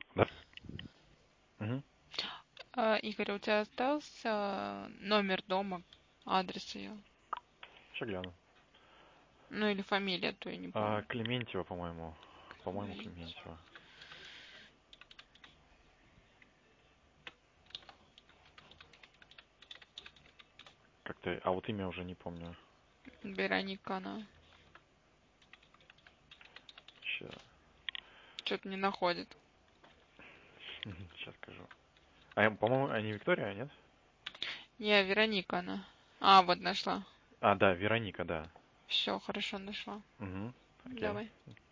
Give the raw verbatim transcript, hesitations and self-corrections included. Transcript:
Да. Мгм. А, Игорь, у тебя остался номер дома, адрес ее? Сейчас гляну. Ну или фамилия, то я не А, помню. Клементьева, по-моему. По-моему, Клементьев. Клементьева. Как-то, а вот имя уже не помню. Вероника, она Сейчас, что-то не находит. сейчас скажу. А, по-моему, а не Виктория, нет? Не, Вероника она. А, вот нашла. А, да, Вероника, да. Все, хорошо нашла. Угу. Окей. Давай.